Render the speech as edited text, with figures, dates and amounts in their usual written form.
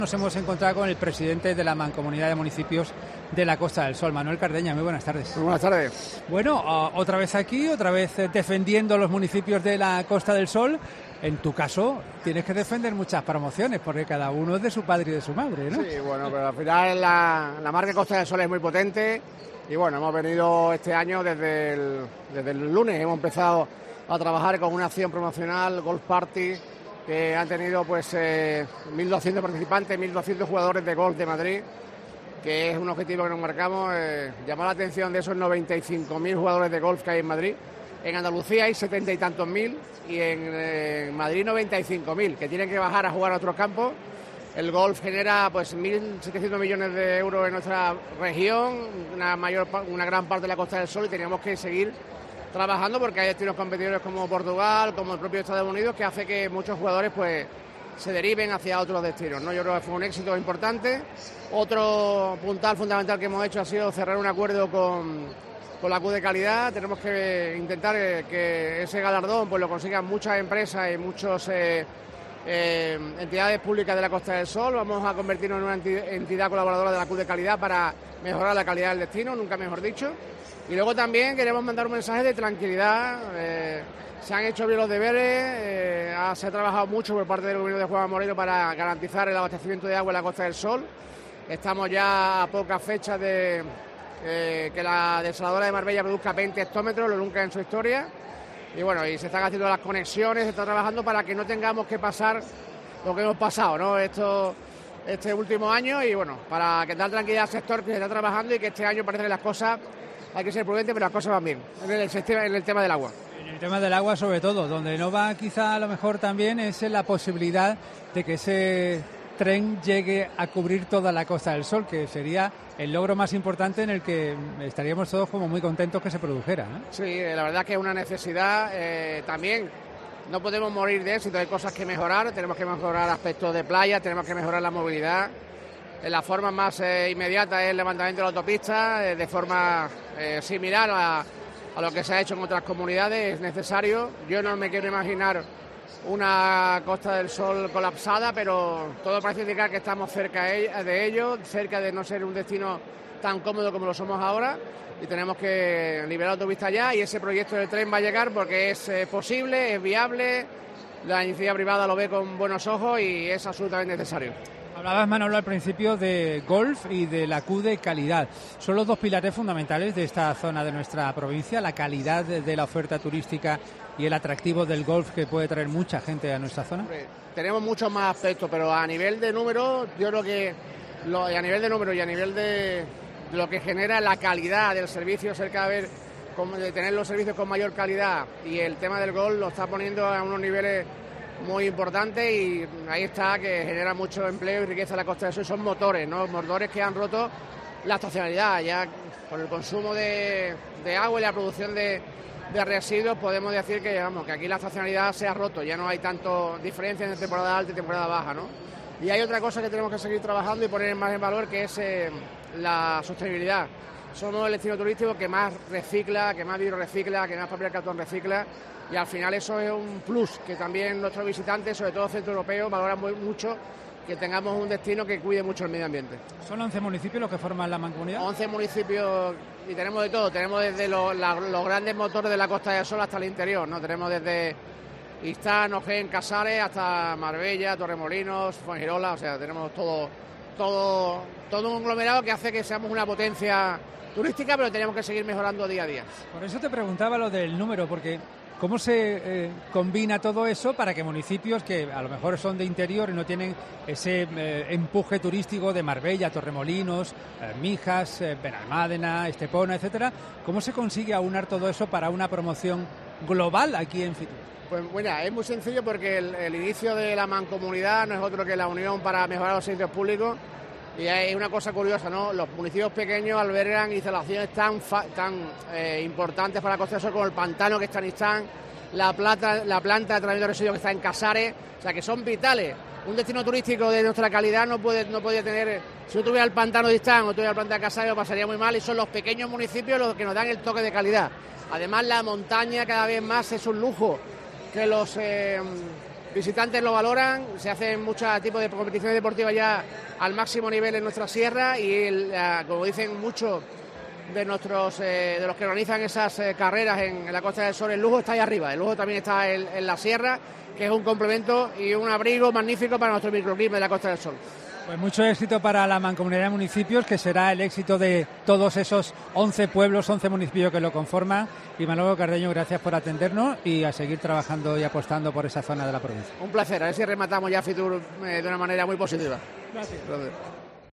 Nos hemos encontrado con el presidente de la Mancomunidad de Municipios de la Costa del Sol, Manuel Cardeña. Muy buenas tardes. Muy buenas tardes. Bueno, otra vez aquí, otra vez defendiendo los municipios de la Costa del Sol. En tu caso, tienes que defender muchas promociones, porque cada uno es de su padre y de su madre, ¿no? Sí, bueno, pero al final la marca Costa del Sol es muy potente y bueno, hemos venido este año desde el lunes, hemos empezado a trabajar con una acción promocional, Golf Party, que han tenido pues 1.200 participantes, 1.200 jugadores de golf de Madrid, que es un objetivo que nos marcamos, llamar la atención de esos 95.000 jugadores de golf que hay en Madrid. En Andalucía hay 70 y tantos mil y en Madrid 95.000, que tienen que bajar a jugar a otros campos. El golf genera pues 1.700 millones de euros en nuestra región, una gran parte de la Costa del Sol, y teníamos que seguir trabajando porque hay destinos competidores como Portugal, como el propio Estados Unidos, que hace que muchos jugadores pues se deriven hacia otros destinos, ¿no? Yo creo que fue un éxito importante. Otro puntal fundamental que hemos hecho ha sido cerrar un acuerdo con la Q de calidad. Tenemos que intentar que ese galardón pues lo consigan muchas empresas y muchas entidades públicas de la Costa del Sol. Vamos a convertirnos en una entidad colaboradora de la Q de calidad para mejorar la calidad del destino, nunca mejor dicho. Y luego también queremos mandar un mensaje de tranquilidad. Se han hecho bien los deberes, se ha trabajado mucho por parte del gobierno de Juanma Moreno para garantizar el abastecimiento de agua en la Costa del Sol. Estamos ya a pocas fechas de que la desaladora de Marbella produzca 20 hectómetros, lo nunca en su historia. Y bueno, y se están haciendo las conexiones, se está trabajando para que no tengamos que pasar lo que hemos pasado, ¿no? Este último año, y bueno, para que dar tranquilidad al sector que se está trabajando y que este año parece que las cosas, hay que ser prudentes, pero las cosas van bien en el tema del agua. En el tema del agua sobre todo, donde no va quizá a lo mejor también es en la posibilidad de que ese tren llegue a cubrir toda la Costa del Sol, que sería el logro más importante en el que estaríamos todos como muy contentos que se produjera, ¿no? Sí, la verdad que es una necesidad. También no podemos morir de éxito, hay cosas que mejorar, tenemos que mejorar aspectos de playa, tenemos que mejorar la movilidad. La forma más inmediata es el levantamiento de la autopista, de forma similar a lo que se ha hecho en otras comunidades, es necesario. Yo no me quiero imaginar una Costa del Sol colapsada, pero todo parece indicar que estamos cerca de ello, cerca de no ser un destino tan cómodo como lo somos ahora, y tenemos que liberar la autopista ya, y ese proyecto del tren va a llegar porque es posible, es viable, la iniciativa privada lo ve con buenos ojos y es absolutamente necesario. Hablabas, Manolo, al principio de golf y de la Q de calidad. Son los dos pilares fundamentales de esta zona de nuestra provincia, la calidad de la oferta turística y el atractivo del golf, que puede traer mucha gente a nuestra zona. Tenemos muchos más aspectos, pero a nivel de número, yo creo que a nivel de número y a nivel de lo que genera la calidad del servicio, ser cada vez de tener los servicios con mayor calidad, y el tema del golf lo está poniendo a unos niveles muy importante, y ahí está, que genera mucho empleo y riqueza en la Costa del Sol. Son motores, ¿no? Motores que han roto la estacionalidad. Ya con el consumo de agua y la producción de residuos podemos decir que, vamos, que aquí la estacionalidad se ha roto, ya no hay tanto diferencia entre temporada alta y temporada baja, ¿no? Y hay otra cosa que tenemos que seguir trabajando y poner más en valor, que es la sostenibilidad. Somos el destino turístico que más recicla, que más vidrio recicla, que más papel cartón recicla, y al final eso es un plus que también nuestros visitantes, sobre todo centroeuropeos, valoran mucho, que tengamos un destino que cuide mucho el medio ambiente. ¿Son 11 municipios los que forman la mancomunidad? 11 municipios, y tenemos de todo. Tenemos desde los grandes motores de la Costa del Sol hasta el interior, ¿no? Tenemos desde Istán, Ojén, Casares, hasta Marbella, Torremolinos, Fuengirola. O sea, tenemos todo un conglomerado que hace que seamos una potencia turística, pero tenemos que seguir mejorando día a día. Por eso te preguntaba lo del número, porque ¿cómo se combina todo eso para que municipios que a lo mejor son de interior y no tienen ese empuje turístico de Marbella, Torremolinos, Mijas, Benalmádena, Estepona, etcétera, cómo se consigue aunar todo eso para una promoción global aquí en Fitur? Pues bueno, es muy sencillo, porque el inicio de la mancomunidad no es otro que la unión para mejorar los servicios públicos. Y hay una cosa curiosa, ¿no? Los municipios pequeños albergan instalaciones tan importantes para la Costa del Sol, como el pantano que está en Istán, la planta de tratamiento de residuos que está en Casares, o sea, que son vitales. Un destino turístico de nuestra calidad no podía tener, si no tuviera el pantano de Istán o tuviera la planta de Casares, lo pasaría muy mal, y son los pequeños municipios los que nos dan el toque de calidad. Además, la montaña cada vez más es un lujo, que visitantes lo valoran, se hacen muchos tipos de competiciones deportivas ya al máximo nivel en nuestra sierra y, como dicen muchos de los que organizan esas carreras en la Costa del Sol, el lujo está ahí arriba, el lujo también está en la sierra, que es un complemento y un abrigo magnífico para nuestro microclima de la Costa del Sol. Pues mucho éxito para la Mancomunidad de Municipios, que será el éxito de todos esos 11 pueblos, 11 municipios que lo conforman. Y Manolo Cardeño, gracias por atendernos y a seguir trabajando y apostando por esa zona de la provincia. Un placer, a ver si rematamos ya Fitur de una manera muy positiva. Gracias.